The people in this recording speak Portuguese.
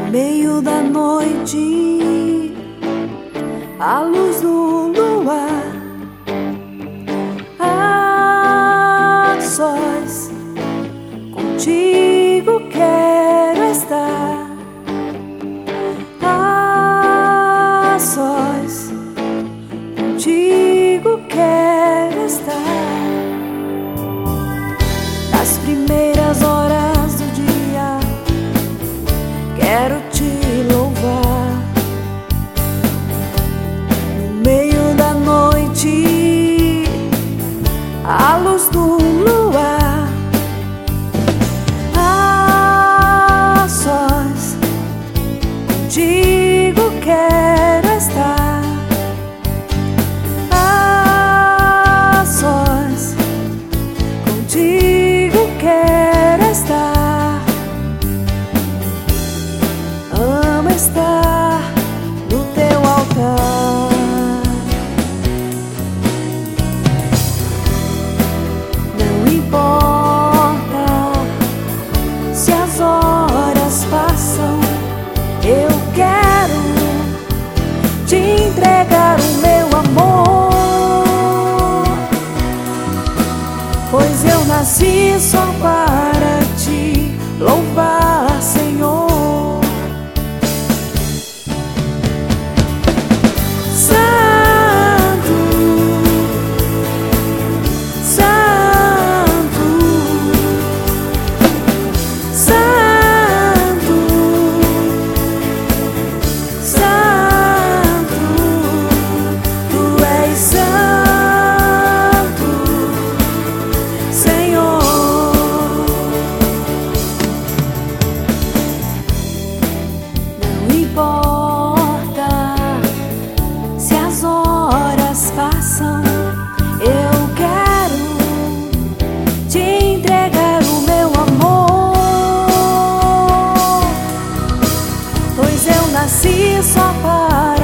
meio da noite, à luz do luar, a sós, contigo quero estar. A sós, contigo quero estar. Das primeiras horas do dia quero te louvar. No meio da noite, à luz do luar, a sós, contigo quero estar. A sós, contigo quero estar. Amo estar no teu altar. Não importa se as horas passam, eu quero te entregar o meu amor, pois eu nasci só para te louvar, Senhor. Santo, Santo, Santo, Santo, Tu és santo, Senhor. Não importa se as horas passam, eu quero te entregar o meu amor, pois eu nasci só para